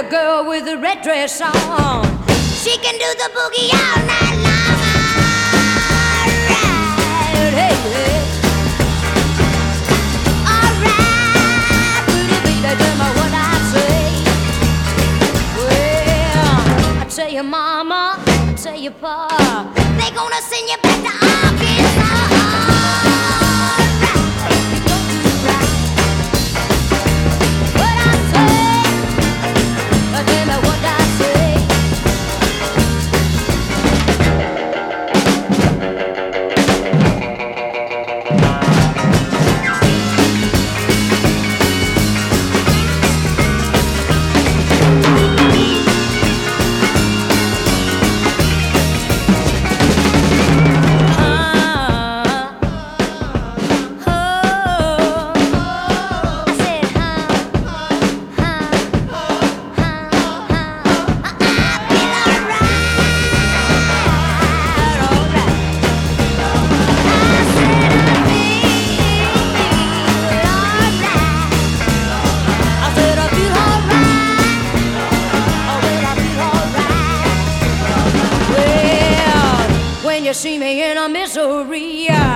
pretty girl with a red dress on. She can do the boogie all night long. Alright, hey, hey. Alright, pretty baby, tell me what I say. Well, I tell you, mama, I tell you, pa, they gonna send you back to Arkansas. When you see me in a misery,